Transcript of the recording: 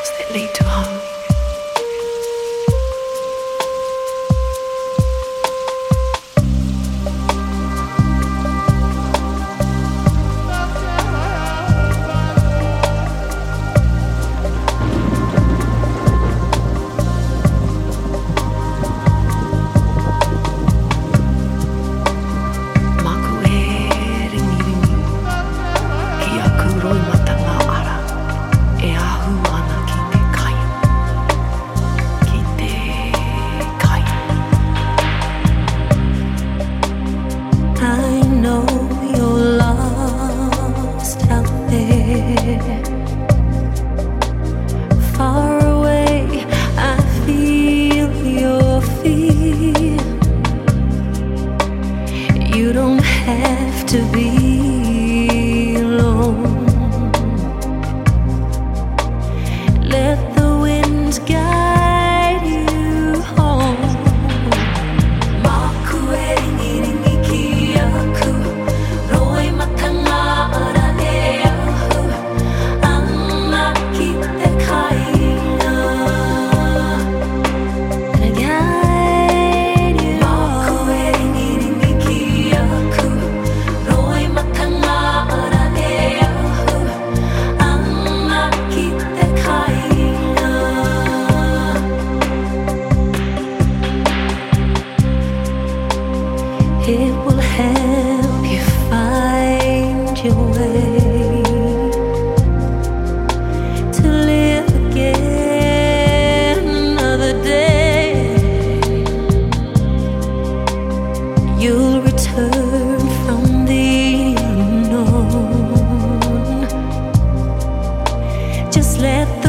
paths that lead to home. You don't have to be alone. Let the winds guide you home. Makueringiringikiaku, roi matanga araeahu, anna kite kaina. And guide you. Makueringiringikiaku, roi matanga araeahu, anna kite kaina. It will help you find your way to live again another day. You'll return from the unknown. Just let